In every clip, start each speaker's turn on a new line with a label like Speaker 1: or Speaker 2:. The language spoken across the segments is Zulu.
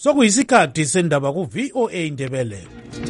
Speaker 1: Sokuyisikhathi sendaba ku VOA Indebele.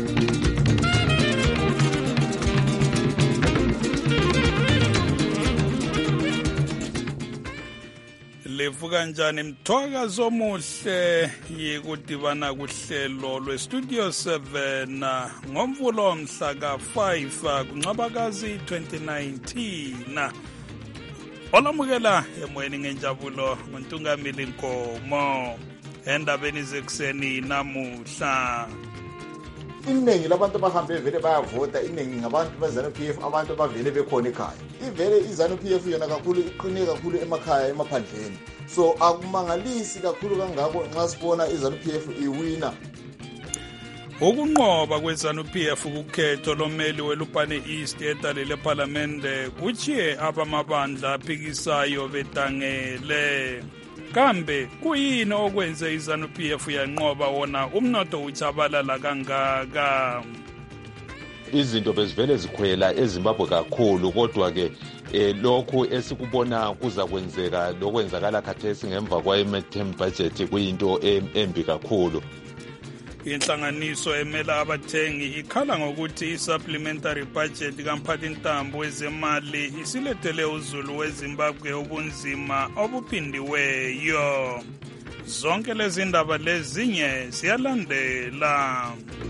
Speaker 2: Levuka njani mthwakazo omuhle yikudibana kuhlelo lwestudio 7 ngomvulo mhla ka5 kuNcwabakazi 2019. Olamukela emoyeni ngenjabulo nguNtungamili Nkomo endabeni zekuseni namuhla.
Speaker 3: Iningi labantu abahambe vele bayavota, iningi ngabantu beZANU-PF, abantu abavele bekhona ekhaya. Ivele iZANU-PF yona kakhulu iqine kakhulu emakhaya emaphandleni. So akumangalisi kakhulu kangako nxa sibona iZANU-PF iwina.
Speaker 2: Ukunqoba kweZANU-PF kukhetho lomeli weLupane East edale leParlamente kuchiye abamabandla aphikisayo betangele. Kambe kuyini okwenze iZANU-PF yanqoba wona umnotho uchabalala kangaka?
Speaker 4: Izinto bezivele zikhwela eZimbabwe kakhulu, kodwa ke lokhu esikubona kuza kwenzeka lokwenzakala khathesi ngemva kwa-midterm budget kuyinto embi kakhulu.
Speaker 2: Inhlanganiso emela abathengi ikhala ngokuthi i-supplementary budget kaMphathintambo wezemali isilethele uzulu weZimbabwe ubunzima obuphindiweyo. Zonke lezi ndaba lezinye siyalandela.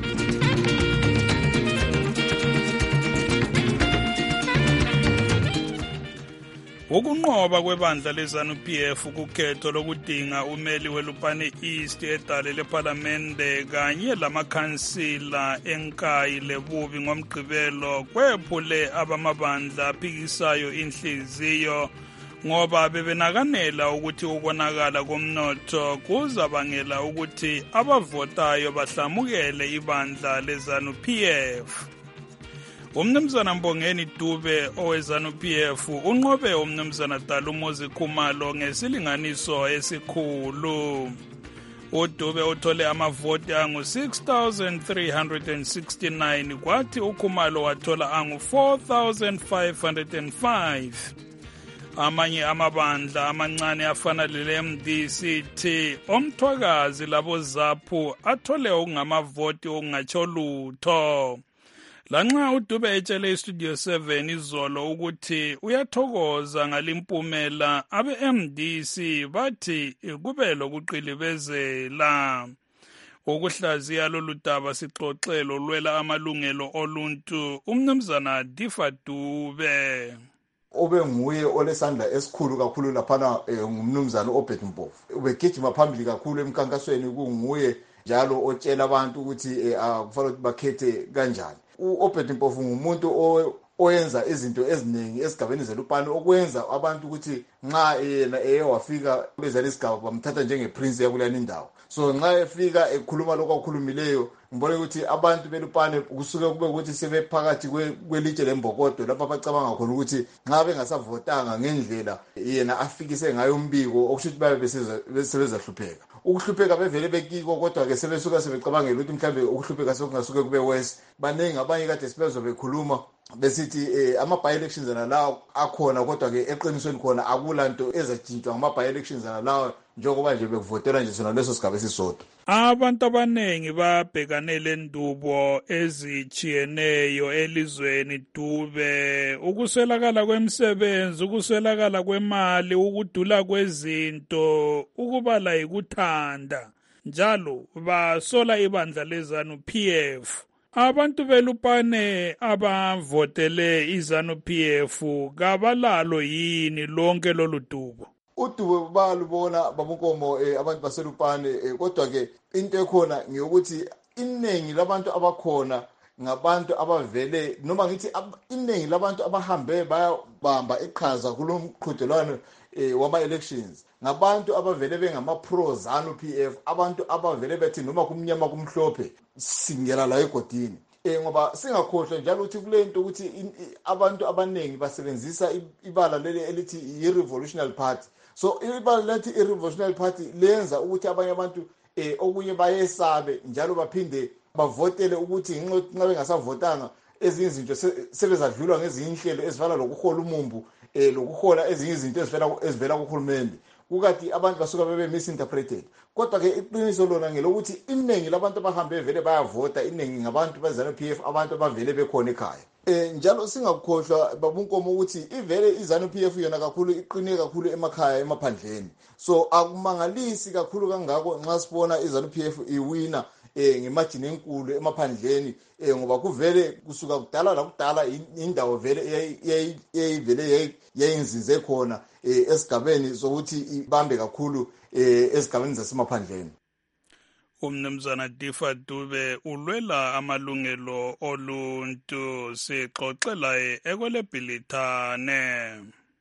Speaker 2: Ukunqoba kwebandla leZANU-PF kukhetho lokudinga umeli weLupane East edale leParlamente kanye lamakhansila enkayi lebubi ngomgqibelo kwephule abamabandla aphikisayo inhliziyo ngoba bebenakanela ukuthi ukonakala komnotho kuzabangela ukuthi abavotayo bahlamukele ibandla leZANU-PF. Umnumzana Mbongeni Dube oweZANU-PF unqobe umnumzana Dalumuzi Khumalo ngesilinganiso esikhulu. UDube uthole amavoti angu-6,369 kwathi uKhumalo wathola angu-4,505. Amanye amabandla amancane afana lele-MDCT omthwakazi labo ZAPU athole okungamavoti okungatsho lutho. Lanxa uDube etshele iStudio 7 izolo ukuthi uyathokoza ngalimpumela, abe-MDC bathi kube lokuqilibezela. Ukuhlaziya lolu daba sixoxelo lwela amalungelo oluntu umnumzana Difa Dube.
Speaker 3: Obe nguye olesandla esikhulu kakhulu laphana ngumnumzana uObert Mpofu. Ubegijima phambili kakhulu emkhankasweni, kunguye njalo otshela abantu ukuthi kufanele bakhethe kanjani. uObert Mpofu ngumuntu oyenza izinto eziningi esigabeni zeLupane okwenza abantu ukuthi nxa yena wafika kulezi isigaba bamthatha njengeprince yakulani indawo. So nxa efika ekhuluma lokho akukhulumileyo ngibona ukuthi abantu beLupane kusuke kube ukuthi sebephakathi kwelitshe lembokodo lapho abacabanga khona ukuthi nxa bengasavotanga ngendlela yena afikise ngayo umbiko okusho ukuthi babe besebezahlupheka. Ukuhlupheka bevele bekiko, kodwa ke sebesuka sebecabangela ukuthi mhlambe ukuhlupheka sekungasuke kube worse. Baningi abanye kade sibezo bekhuluma besithi ama-by-elections nalawo akhona, kodwa ke eqinisweni khona akulanto ezajintshwa ngama-by-elections nalawo njengoba nje bekuvotela nje sona leso sigaba esisodwa.
Speaker 2: Abantu abaningi babhekane lendubo ezichiyeneyo elizweni Dube, ukuswelakala kwemisebenzi, ukuswelakala kwemali, ukudula kwezinto, ukubala ikuthanda, njalo basola ibandla leZANU-PF. Abantu beLupane abavotele iZANU-PF kabalalo yini lonke lolu dubo?
Speaker 3: uDube balubona babuNkomo abantu baseLupane, kodwa ke into ekhona ngiyokuthi iningi labantu abakhona ngabantu abavele noma ngithi iningi labantu abahambe bayabamba iqhaza kulomqhudelwano wama-elections ngabantu abavele bengama-pro ZANU-PF, abantu abavele bethi noma kumnyama kumhlophe singela la egodini. Ngoba singakhohlwa njalo ukuthi kule nto ukuthi abantu abaningi basebenzisa ibala leli elithi i-Revolutionary Party. So ibala lithi i-Revolutionary Party lenza ukuthi abanye abantu okunye bayesabe njalo baphinde bavotele ukuthi nxa bengasavotanga ezinye izinto sebezadlulwa ngezinye inhlelo ezifana lokuhola umumbu lokuhola ezinye izinto ezivela kuhulumende. kukathi abantu basuka bebe misinterpreted. Kodwa ke iqiniso lona ngelokuthi iningi labantu abahambe vele bayavota, iningi ngabantu beZANU-PF, abantu abavele bekhona ekhaya. Njalo singakukhohlwa babunkomo ukuthi ivele iZANU-PF yona kakhulu iqine kakhulu emakhaya emaphandleni. So akumangalisi kakhulu kangako nxa sibona iZANU-PF iwina ngemajini enkulu emaphandleni, ngoba kuvele kusuka kudala lakudala indawo vele eyayivele yayinzinze khona esigabeni sokuthi ibambe kakhulu esigabeni zasemaphandleni.
Speaker 2: Umnumzana Difa Dube ulwela amalungelo oluntu, sixoxela ekwelebhilithane.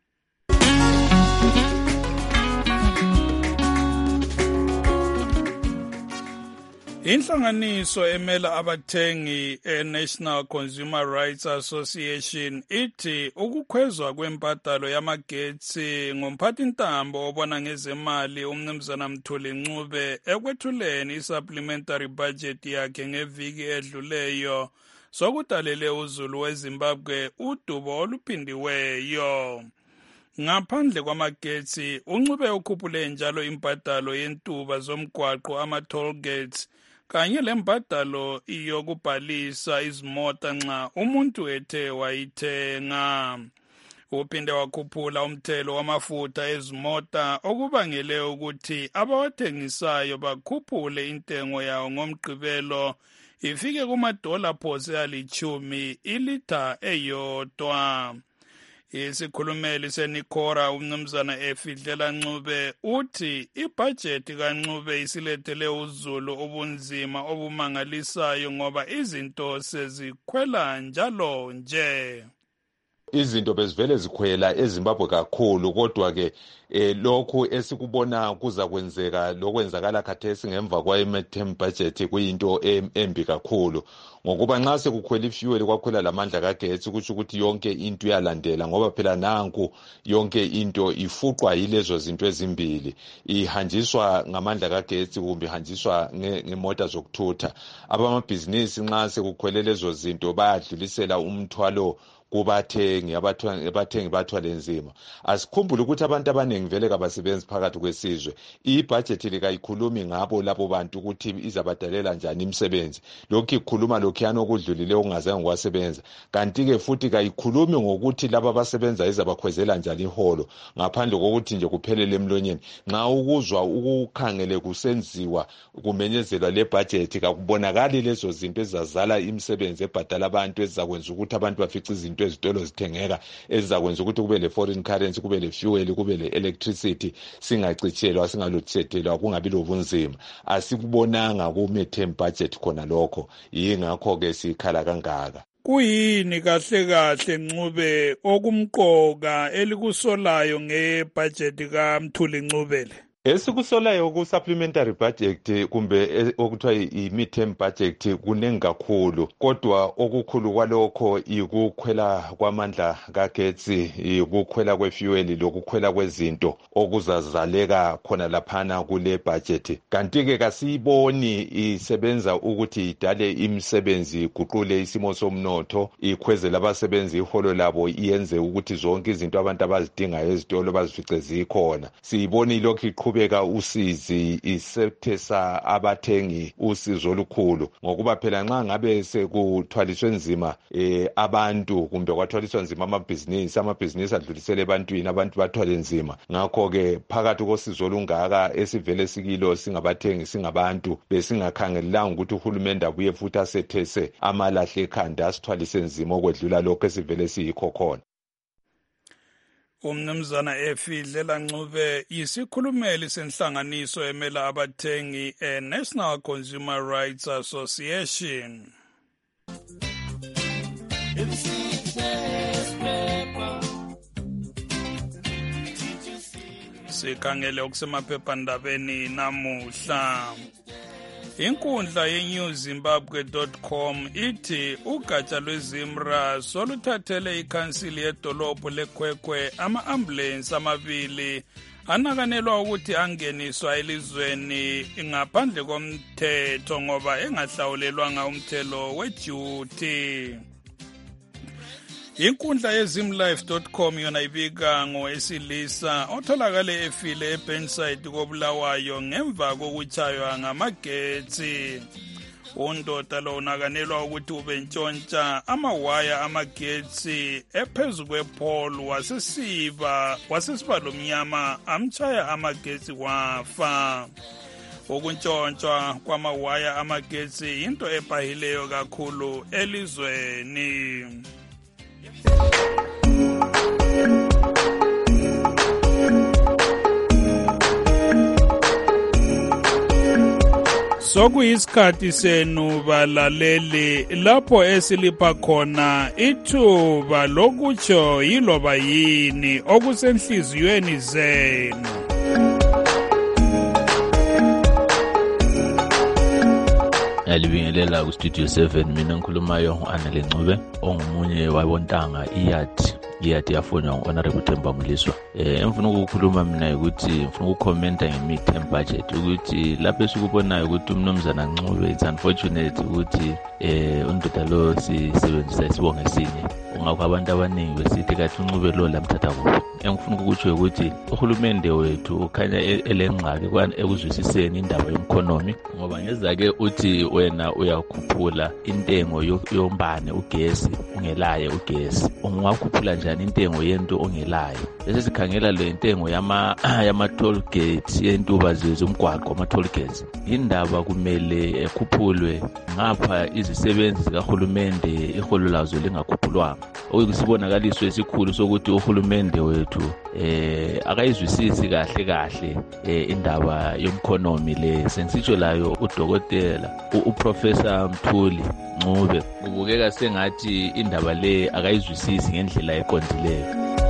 Speaker 2: Inhlanganiso emela abathengi eNational Consumer Rights Association ithi ukukhwezwa kwempatalo yamagetsi ngomphathintambo obona ngezemali umnumzana Mthuli Ncube ekwethuleni i-supplementary budget yakhe ngeviki edluleyo sokudalele uzulu weZimbabwe udubo oluphindiweyo. Ngaphandle kwamagetsi, uNcube ukhuphule njalo impatalo yentuba zomgwaqo ama-toll gates kanye lembadalo yokubhalisa izimota nxa umuntu ethe wayithenga. Uphinde wakhuphula umthelo wamafutha ezimota okubangele ukuthi abawathengisayo bakhuphule intengo yawo ngomgqibelo ifike kuma-dollar phose ali-10 ilitha eyodwa. Isikhulumeli seNikora umnumzana Efidlela Ncube uthi ibhajethi kaNcube isilethele uzulu ubunzima obumangalisayo ngoba izinto sezikhwela njalo nje.
Speaker 4: Izinto bezivele zikhwela eZimbabwe kakhulu, kodwa ke lokhu esikubona kuza kwenzeka lokwenzakala khathesi ngemva kwa-midterm budget kuyinto embi kakhulu, ngokuba nxa sekukhwela ifuel kwakhwela lamandla kagetsi kutsho ukuthi yonke into iyalandela, ngoba phela nanku yonke into ifuqwa yilezo zinto ezimbili, ihanjiswa ngamandla kagetsi kumbe ihanjiswa ngemota zokuthutha. Abamabhizinisi nxa sekukhwele lezo zinto bayadlulisela umthwalo kubathengi, abathengi bathwale nzima. Asikhumbule ukuthi abantu abaningi vele kabasebenzi phakathi kwesizwe. Ibhajethi likayikhulumi ngabo labo bantu ukuthi izabadalela njani imisebenzi. Lokhu ikhuluma lokhuyana okudlulile okungazange kwasebenza. Kanti ke futhi kayikhulumi ngokuthi laba abasebenza izabakhwezela njani iholo, ngaphandle kokuthi nje kuphelele emlonyeni. Nxa ukuzwa ukukhangele kusenziwa kumenyezelwa le budget kakubonakali lezo zinto ezizazala imisebenzi ebhadala abantu ezizakwenza ukuthi abantu bafice izinto ezitolo zithengeka ezizakwenza ukuthi kube le-foreign currency, kube le-fuel, kube le-electricity, singacitshelwa, singalothishelwa, kungabi lobunzima. Asikubonanga ku-midterm budget khona lokho, yingakho-ke sikhala kangaka.
Speaker 2: Kuyini kahle kahle Ncube okumqoka elikusolayo ngebhajethi kaMthuli Ncubele?
Speaker 4: Esikusolayo ku-supplementary budget kumbe okuthiwa i-midterm budget kuningi kakhulu, kodwa okukhulu kwalokho ikukhwela kwamandla kagetsi, ikukhwela kwefuel lokukhwela kwezinto okuzazaleka khona laphana kule budget. Kanti-ke kasiyiboni isebenza ukuthi idale imisebenzi, iguqule isimo somnotho, ikhwezele abasebenzi iholo labo, iyenze ukuthi zonke izinto abantu abazidingayo ezitolo bazifice zikhona. Siyiboni lokhu beka usizi isethesa abathengi usizo olukhulu, ngokuba phela nxa ngabe sekuthwaliswe nzima abantu kumbe kwathwaliswa nzima amabhizinisi adlulisele ebantwini, abantu bathwale nzima. Ngakho-ke phakathi kosizo olungaka esivele sikilo singabathengi singabantu, besingakhangelelanga ukuthi uhulumende abuye futhi asethese amalahle ekhanda asithwalise nzima okwedlula lokho esivele siyikho khona.
Speaker 2: Umnumzana Efidlela Ncube yisikhulumeli senhlanganiso emela abathengi National Consumer Rights Association. Sikhangele okusemaphephandabeni namuhla. Inkundla yeNewZimbabwe.com ithi ugatsha lweZimra soluthathele ikhansili yedolobho leKwekwe ama-ambulensi amabili anakanelwa ukuthi angeniswa elizweni ngaphandle komthetho ngoba engahlawulelwanga umthelo weduty. Inkundla yezimlife.com yona ibika ngowesilisa otholakale efile eBenside koBulawayo ngemva kokuchaywa ngamagetsi. Undoda lo unakanelwa ukuthi ubentshontsha amawaya amagetsi ephezu kwepole wasesiba lomnyama amchaya amagetsi wafa. Ukuntshontshwa kwamawaya amagetsi into ebhahileyo kakhulu elizweni. Sokuyisikhathi senu balaleli lapho esilipha khona ithuba lokutsho yiloba yini okusenhliziyweni zenu.
Speaker 5: Ngiyalibingelela ku Studio 7 mina ngikhulumayo uAnele Ncube ongumunye wabontanga iyadi yafonwa ngu-Honorable Themba Mliswa. Ngifuna ukukhuluma mina ukuthi ngifuna ukukhomenta nge-midterm budget ukuthi lapho esikubonayo ukuthi umnumzana Ncube it's unfortunate ukuthi undoda lo sisebenzisa isibongo esinye. Ungakho abantu abaningi besithi kathi uNcube lo lamthatha kuphi. Engifuna ukukutsho ukuthi uhulumende wethu ukhanya elengxaki ekuzwisiseni indaba ye-economy ngoba ngezake uthi wena uyakhuphula intengo yombane ugesi ungelaye ugesi. Ungakhuphula njani intengo yento ongelayo? Bese sikhangela le intengo yama toll gate yentuba zomgwaqo ama toll gates. Indaba kumele ekhuphulwe ngapha izisebenzi zikahulumende iholo lazo lingakhuphulwanga. Okusibonakaliswe esikhulu sokuthi uhulumende wethu akayizwisisi kahle indaba yomkhonomi le. Sensitsho layo udokotela uprofessor Mthuli Ncube kubukeka sengathi indaba le akayizwisisi ngendlela eqondileyo.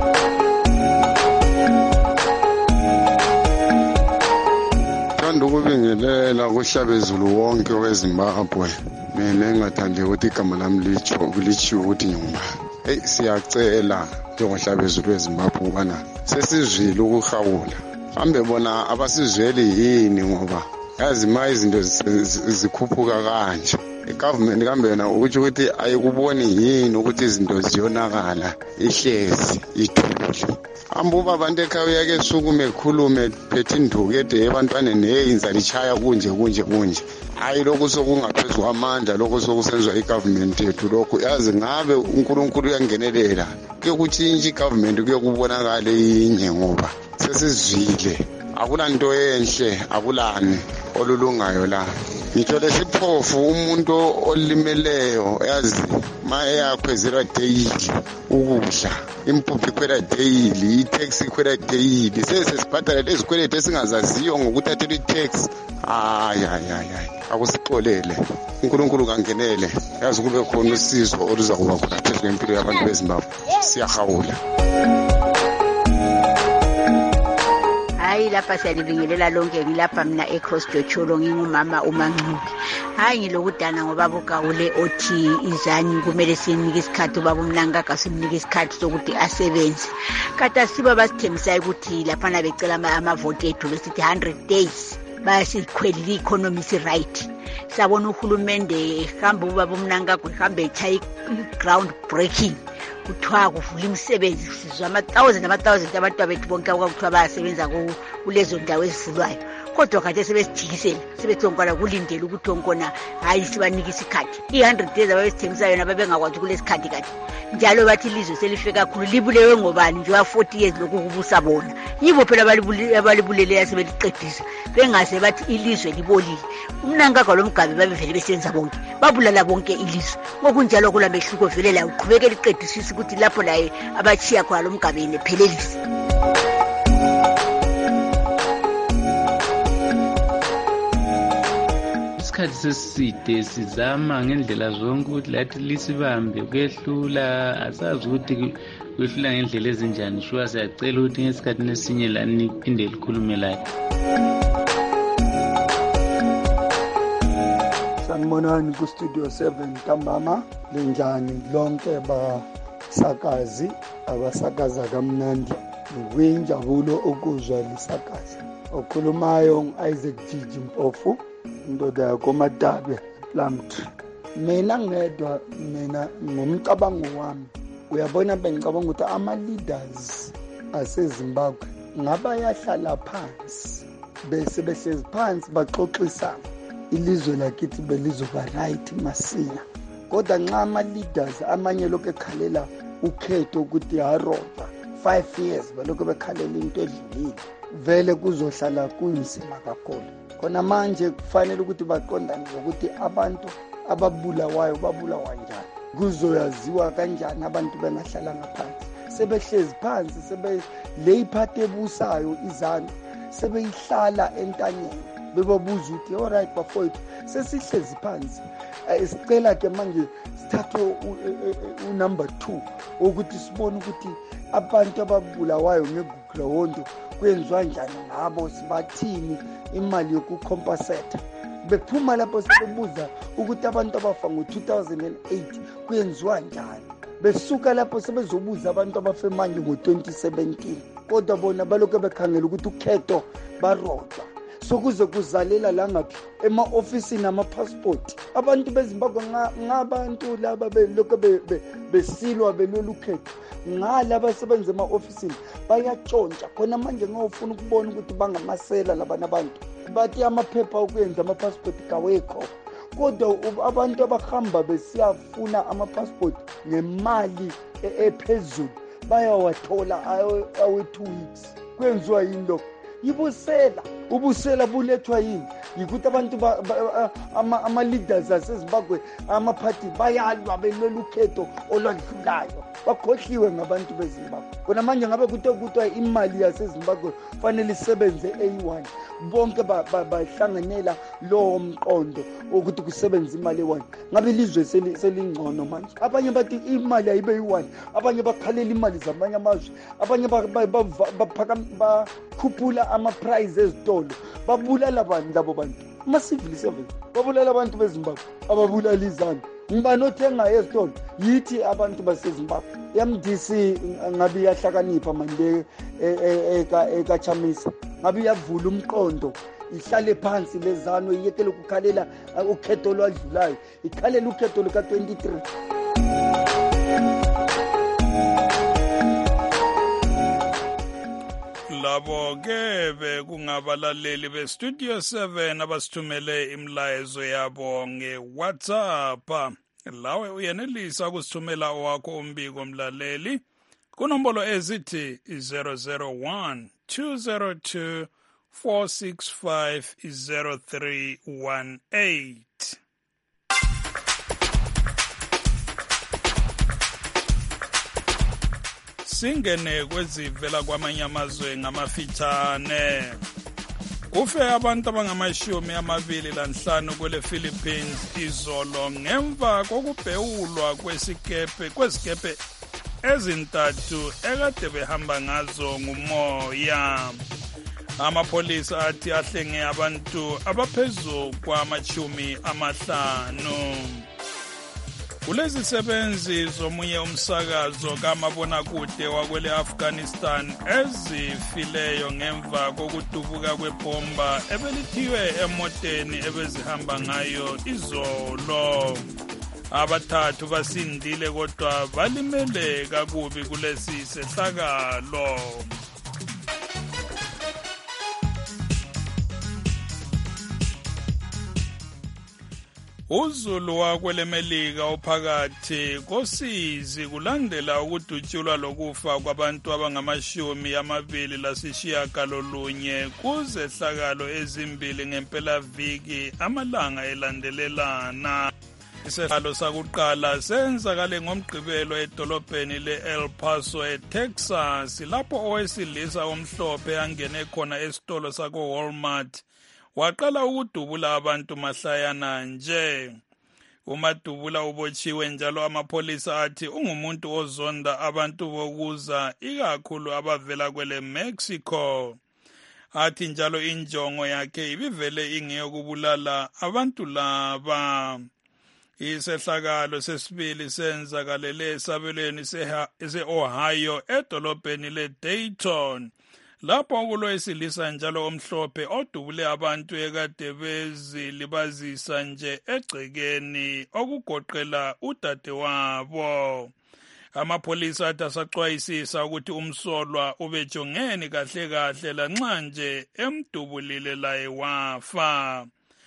Speaker 6: Ukubingelela kuhlabezulu wonke weZimbabwe. Mina engathandi ukuthi igama lami litsho ukuthi ngiyuma. Siyacela njengohlabezulu weZimbabwe ubana sesizwile ukuhawula. Kambe bona abasizweli yini ngoba yazi manje izinto zikhuphuka kanje. Igovernment kambe yona uthi ukuthi ayikuboni yini ukuthi izinto ziyonakala ihlezi ithule. Ambuba abantu ekhaya uyake sukume ekhulume phethe induku ede ebantwaneni eyinza lichaya kunje. Hayi lokho sokungaphezulu amandla lokho sokusenzwa igovernment yethu lokho yazi ngabe uNkulunkulu uyangenelela kuyokutshintsha igovernment kuyokubonakala inye ngoba sesizwile akulanto enhle akulani olulungayo la. Ngitsho lesiphofu umuntu olimeleyo yazi maye yakhwezela daily ukudla impuphu ikhwela daily itaxi ikhwela daily sesibhadala lezikweleti esingazaziyo ngokuthathela itax. Hayi akusixolele uNkulunkulu kangenele yazi kube khona usizo oluza kuba khona phezulu kwempilo yabantu beZimbabwe. Siyahawula.
Speaker 7: Hayi lapha siyalibingelela lonke ngilapha mina eCross Jocholo ngingumama uMancube. Hayi ngilokudana ngoba bugawule othi izani kumele sinike isikhathi ubaba uMnangagwa simnike isikhathi sokuthi asebenze. Kata siba basithembisa ukuthi lapha na becela amavote ethu besithi 100 days bayasikhwelile economy right. Sabona uhulumende ehamba ubaba uMnangagwa ehamba echaya ground breaking. Kuthiwa kuvula imisebenzi sizwa ama-1000 abantu abethu bonke akuthiwa bayasebenza kulezo ndawo ezivulwayo. Kodwa kade sebesijikisela sebethonkana kulindela ukuthi onkona hayi sibanike isikhathi. I100 days ababesithembisa yona babengakwazi kulesikhathi kade. Njalo bathi ilizwe selife kakhulu libulewe ngobani nje wa 40 years lokukubusa bona. Yibo phela abalibulele yasebeliqedisa. Bengaze bathi ilizwe libolile. UMnangagwa lomgabe babevele besenza bonke. Babulala bonke ilizwe. Ngokunjalo kulamehluko vele la uqhubekela iqedisisa ukuthi lapho la abachiya khona lomgabeni phelelise.
Speaker 8: Isikhathi seside sizama ngendlela zonke ukuthi lathi lisibambe kuyehlula asazi ukuthi kwehlula ngendlela ezinjani. Shuwa siyacela ukuthi ngesikhathi nesinye la niphinde likhulume la.
Speaker 9: Sanibonani ku Studio 7 ntambama lenjani lonke basakazi abasakaza kamnandi ngokuyinjabulo ukuzwa lisakazi. Okhulumayo Isaac Gigi Mpofu indoda yakoMadabe Plant. Mina ngedwa ngumcabango wami uyabona bengicabanga ukuthi ama-leaders asezimbabwe ngaba yahlala phansi bese behlezi phansi baxoxisana ilizwe lakithi belizoba right masinya. Kodwa nxa ama-leaders amanye lokhu ekhalela ukhetho ukuthi haroda 5 years balokhu bekhalela into edlulile, vele kuzohlala kunzima kakhulu. Khona manje kufanele ukuthi baqondane ngokuthi abantu ababulawayo babulawa njani, kuzoyaziwa kanjani abantu bengahlala ngaphansi. Sebehlezi phansi, le iphathi ebusayo izanu sebeyihlala entanyeni, bebabuza ukuthi alright bafowethu sesihlezi phansi, sicela ke manje sithathe unumber 2 ukuthi sibone ukuthi abantu ababulawayo ngegugrawonto kwenziwa njani ngabo, sibathini imali yokucompensate. Bephuma lapho sebebuza ukuthi abantu abafa ngo-2008 kwenziwa njani, besuka lapho sebezobuza abantu abafe manje ngo-2017. Kodwa bona balokhu bekhangela ukuthi ukhetho barodwa, sokuze kuzalela la ngaphi ema-ofisini ama-passport. Abantu bezimbabwe ngabantu laba belokhu besilwa belwela ukhetho, ngala basebenza ema-ofisini bayatshontsha. Khona manje ngawufuna ukubona ukuthi bangamasela labana abantu, bathi amaphepha okwenza ama-passport kawekho. Kodwa abantu abahamba besiyafuna ama-passport ngemali ephezulu bayawathola awe-2 weeks. Kwenziwa yini lokho? Yibusela. Ubusela bulethwa yini? Yikuthi abantu ama-leaders asezimbabwe amaphathi bayalwa belwela ukhetho olwadlulayo, bakhohliwe ngabantu bezimbabwe. Kona manje ngabe kuthiwa imali yasezimbabwe fanele isebenze A1, bonke bahlanganela lowo mqondo ukuthi kusebenza imali e1. Ngabe ilizwe selingcono manje? Abanye bathi imali ayibe yi1, abanye bakhalela imali zamanye amazwe, abanye bakhuphula ama-price ezitolo. Babulala abantu labo bantu, ama-civil servants babulala abantu bezimbabwe, ababulala izanu. Ngibani othengayo ezitolo? Yithi abantu basezimbabwe. Yamdisi ngabe iyahlakanipha manje ekachamisa, ngabe iyavula umqondo, ihlale phansi lezano, iyekele ukukhalela ukhetho olwadlulayo, ikhalela ukhetho luka-23.
Speaker 2: Labo ke bekungabalaleli bestudio 7 abasithumele imlayezo yabo ngeWhatsApp. Lawe uyenelisa ukusithumela owakho umbiko mlaleli kunombolo ezithi 001 202 465 0318. Singene kwezivela kwamanye amazwe ngamafitshane. Kufe abantu abangama-25 kwele Philippines izolo ngemva kokubhewulwa kwezikepe ezintathu ekade behamba ngazo ngumoya. Amapolisa athi ahlenge abantu abaphezu kwama-50. Kulezi sebenzi zomunye umsakazo kamabonakude wakwele Afghanistan ezifileyo ngemva kokudubuka kwebomba ebelithiwe emoteni ebezihamba ngayo izolo. Abathathu basindile kodwa balimele kakubi kulesi sehlakalo. Uzulu wakwele Melika ophakathi kosizi kulandela ukudutshulwa lokufa kwabantu abangama-29 kuzehlakalo ezimbili ngempelaviki amalanga elandelelana. Isihlalo sakuqala senzakale ngomgqibelo edolobheni le-El Paso eTexas, lapho owesilisa omhlophe angene khona esitolo sako-Walmart waqala ukudubula abantu mahlayana nje. UMadubula ubotshiwe njalo amapolisa athi ungumuntu ozonda abantu bokuza ikakhulu abavela kwele Mexico. Athi njalo injongo yakhe ibivele ingeyokubulala abantu laba. Isehlakalo sesibili senzakalele esabelweni se-Ohio edolobheni le-Dayton, lapho kulowesilisa njalo omhlophe odubule abantu ekade bezilibazisa nje egcekeni okugoqela udadewabo. Amapholisa athi asaxwayisisa ukuthi umsolwa ubejongeni kahle kahle lanxa nje emdubulile laye wafa.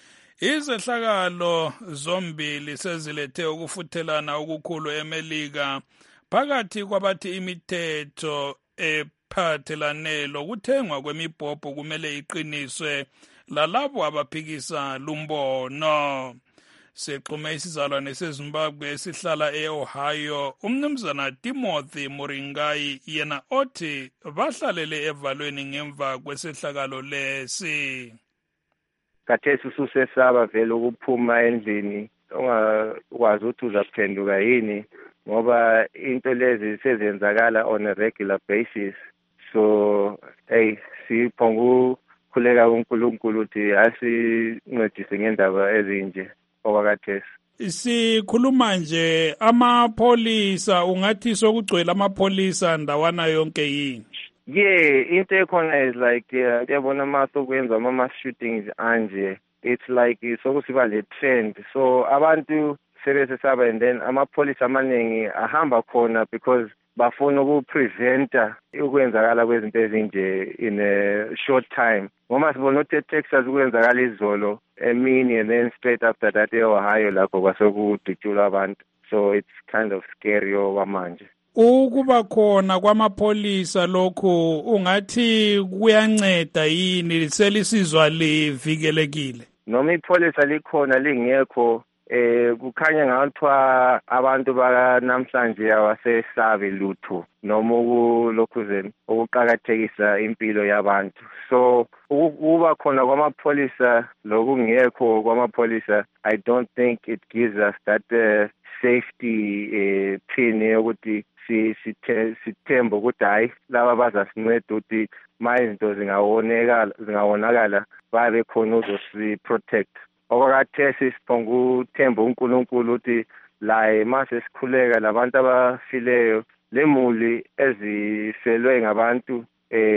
Speaker 2: Izehlakalo zombili sezilethe ukufuthelana okukhulu eMelika phakathi kwabathi imithetho ephathelane lokuthengwa kwemibhobho kumele iqiniswe lalabo abaphikisa lumbono. Sexhume isizalwane seZimbabwe esihlala e-Ohio, umnumzana Timothy Muringai, yena othi bahlalele evalweni ngemva kwesehlakalo lesi.
Speaker 10: Kathesi ususesaba vele ukuphuma endlini, ongakwazi ukuthi uzaphenduka yini ngoba into lezi sezenzakala on a regular basis. So siphonga ukukhuleka kuNkulunkulu ukuthi asincedise ngendaba ezinje okwakathesi.
Speaker 2: Sikhuluma nje amapholisa, ungathi sokugcwele amapholisa ndawana yonke yini?
Speaker 10: Yeah, into ekhona is like yabona masokwenza ama shootings anje, it's like sokusiba le trend, so abantu sebesesaba, and then amapholisa amaningi ahamba khona because bafuna ukupreventa ukwenzakala kwezinto ezinje in a short time. Ngoma sibona ukuthi eTexas ukwenzakala izolo emini, and then straight after that eOhio lapho kwasokudutshula abantu, so it's kind of scary okwamanje.
Speaker 2: Ukuba khona kwamapholisa lokhu ungathi kuyanceda yini, selisizwa livikelekile?
Speaker 10: Noma ipholisa likhona lingekho, kukhanya ngathiwa abantu bakanamhlanje awasesabi lutho noma ukulokhuzeni ukuqhakathekisa impilo yabantu. So ukuba khona kwamapholisa lokungekho kwamapholisa, I don't think it gives us that safety pin yokuthi sithembe ukuthi hayi laba bazasinceda ukuthi ma izinto zingawonakala babe khona uzosiprotect. Okwakathesi siphonga uthemba uNkulunkulu ukuthi la mase sikhuleka labantu abafileyo, lemuli ezifelwe ngabantu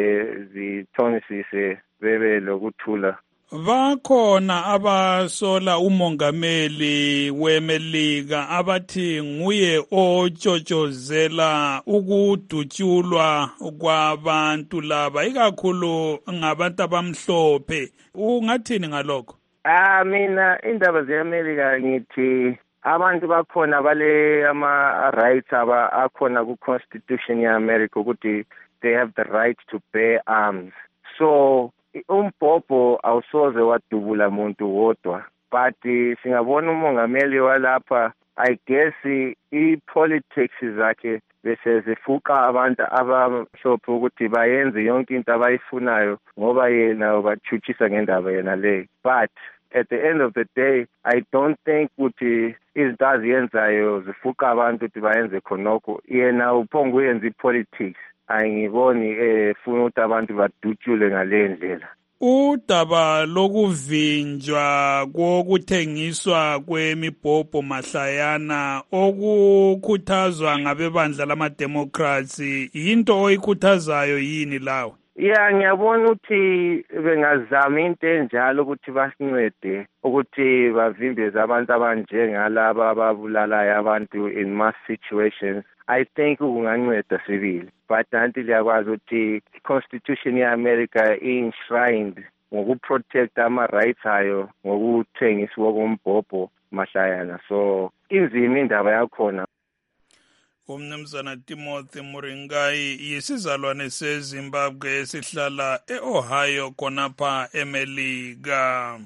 Speaker 10: zithonisise bebe lokuthula.
Speaker 2: Bakhona abasola umongameli weMelika abathi nguye otshotshozela ukudutshulwa kwabantu laba, ikakhulu ngabantu abamhlophe. Ungathini ngalokho?
Speaker 10: Mina indaba zeAmerica ngithi abantu bakhona bale ama-rights akhona ku-Constitution ya-America ukuthi they have the right to bear arms. So umbhobho awusoze wadubula muntu wodwa, but singabona umongameli walapha, I guess i-politics zakhe bese zifuqa abantu abamhlophe ukuthi bayenze yonke into abayifunayo ngoba yena ubachuchisa ngendaba yena le. But at the end of the day, I don't think ukuthi izinto aziyenzayo zifuqa abantu ukuthi bayenze khonokho. Yena uphonga uyenza i-politics, angiboni funa ukuthi abantu badutshule ngale ndlela.
Speaker 2: Udaba lokuvinjwa kokuthengiswa kwemibhobho mahlayana okukhuthazwa ngabebandla lama-Democrats, yinto oyikhuthazayo yini lawe?
Speaker 10: Yeah, ngiyabona ukuthi bengazama into enjalo ukuthi basincede ukuthi bavimbeze abantu abanjengalaba ababulalayo abantu in mass situations. I think kunganceda sibili, but nanti liyakwazi ukuthi i-Constitution ye-America i-enshrined ngokuprotect ama-rights ayo ngokuthengiswa kombhobho mahlayana, so inzima indaba yakhona.
Speaker 2: Umnumzana Timothy Muringai yisizalwane seZimbabwe esihlala e-Ohio khonapha eMelika.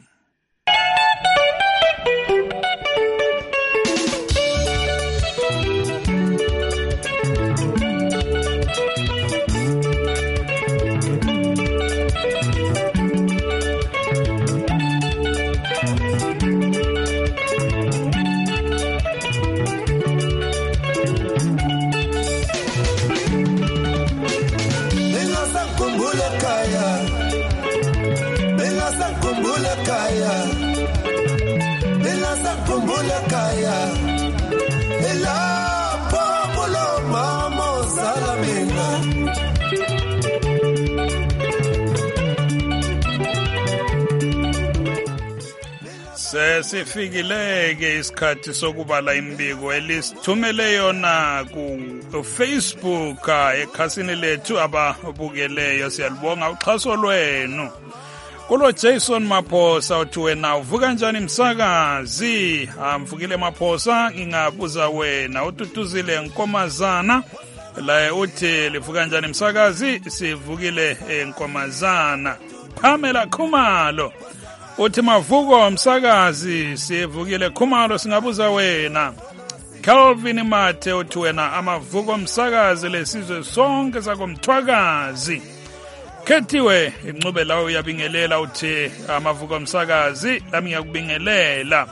Speaker 2: Sesifikile-ke isikhathi sokubala imbiko elisithumele yona ku Facebook ekhasini lethu ababukeleyo. Siyalibonga uxhaso lwenu. Kulo Jason Maphosa uthi wena uvuka njani msakazi? Mvukile Maphosa, ngingabuza wena. Ututuzile Nkomazana la uthi livuka njani msakazi? Sivukile Nkomazana. Pamela Khumalo uthi mavuko msakazi, sivukile Khumalo, singabuza wena. Calvin Mathe uthi wena amavuko msakazi lesizwe sonke sakomthwakazi. Kethiwe Ncube lawo uyabingelela uthi amavuko msakazi, lami ngiyakubingelela.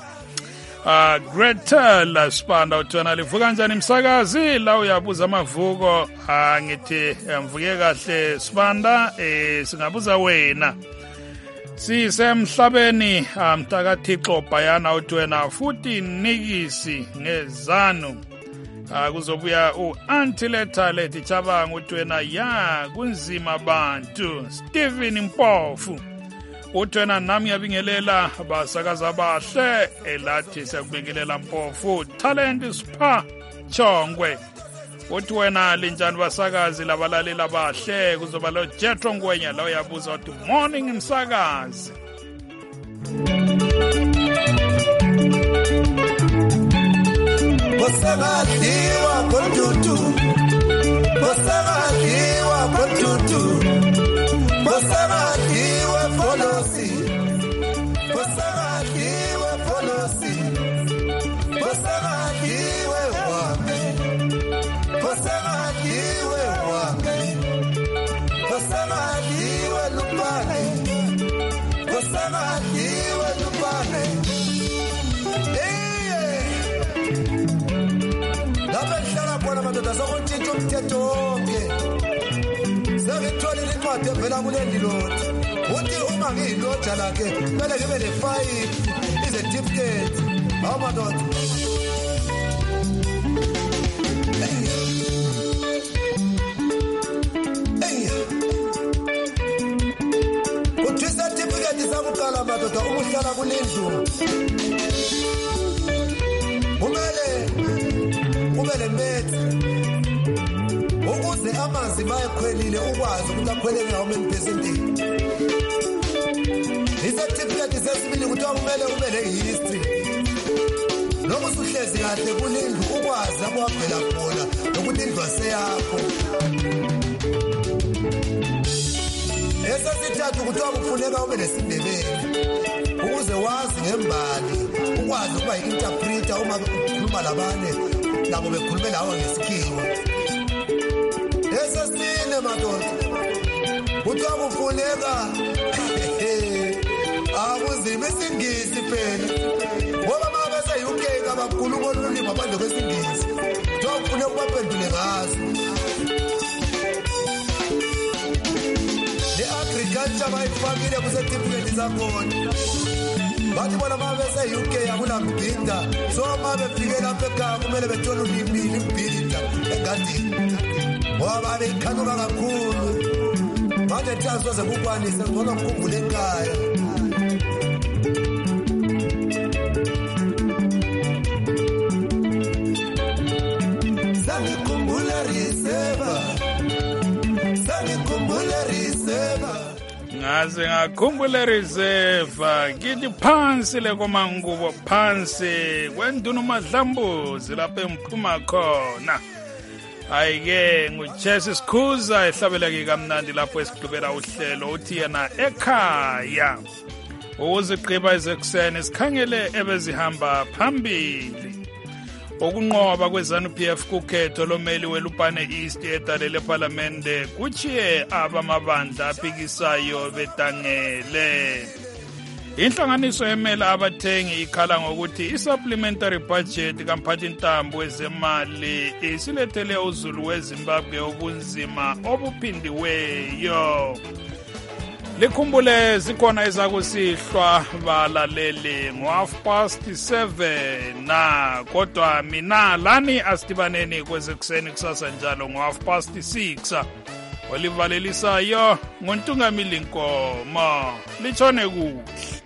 Speaker 2: Gretel Spanda uthi wena livuka njani msakazi? La uyabuza amavuko. Ngithi mvuke kahle Spanda, singabuza wena. Sisemhlabeni mtakaThixo Bhayana uthi wena futhi nikisi ngezanu. Kuzobuya u-Antileta lethi Chabanga uthi wena ya kunzima bantu. Stephen Mpofu uthi wena nami ngiyabingelela basakaza abahle elathi siyakubingelela Mpofu. Talent Spa Chongwe uthi wena linjani basakazi labalaleli abahle. Kuzoba lo Jetro Ngwenya la uyabuza uthi morning msakazi.
Speaker 11: Bosagadiwa kontutu, bosagadiwa kontutu, bosagadiwa folosi, bosagadiwa folosi, bosagadiwa wame, bosagadiwa wame, bosagadiwa lupane, bosagadiwa lupane. Labenhlala khona madoda sokuntshintshwa umthetho wonke. Sengitholile incwadi evela kulendiloti. Uthi uma ngiyiloja lakhe kumele ngibe ne-5 certificate. Hawu madoda. Uthi certificate sakuqala madoda uma uhlala kulendlu. Kumele methi ukuze amanzi mayekhwelile ukwazi ukuthi akhweleke ngawo mpercentini. Isertificate sesibili ukuthi kumele ube ne-history. Lokho usuhlezi kahle kulindlu ukwazi lapho wavela khona nokuthi indlu aseyakho. Esesithathu ukuthi kufuneka ube nesindebele ukuze wazi ngembali, ukwazi ukuba yi-interpreter uma ukhuluma labanye nabo bekhulume lawo ngesikhiwo. Esesine madoda ukuthi kufuneka akuzime isingisi phela ngoba uma bese-UK kabakhuluma olulimi ngaphandle kwesingisi kufuneka ubaphendule ngazo. Le-agriculture bayifakile kusertifiketi zakhona. Bathi bona uma bese-UK akunambhinda, so uma befike lapha ekhaya kumele bethole ulimile imbhinda engadini ngoba babeyikhanuka kakhulu. Manje thiya soze kukwanise ngcono kukhumbula ekhaya. Sangikhumbula reserva, sangikhumbula reserva.
Speaker 2: Ngaze ngakhumbula reserve kithi phansi lekomangubo, phansi kwenduna uMadlambuzi lapha emphuma khona. Ayike nguJesse Sikhuza ehlabeleke kamnandi lapho esigqibela uhlelo uthi yena ekhaya uzigqiba ezekuseni sikhangele ebezihamba phambili. Ukunqoba kweZANU-PF kukhetho lomeli welupane East edalele parliamente kuchiye abamabandla aphikisayo betangele. Inhlanganiso emela abathengi ikhala ngokuthi i-supplementary budget kaMphathintambo wezemali isilethele uZulu weZimbabwe obunzima obuphindiweyo. Likhumbule zikhona ezakusihlwa balaleli ngo-7:30 na kodwa mina lani asidibaneni kwezekuseni kusasa njalo ngo-6:30. Olivalelisayo nguntungamili Nkomo. Litshone kuhle.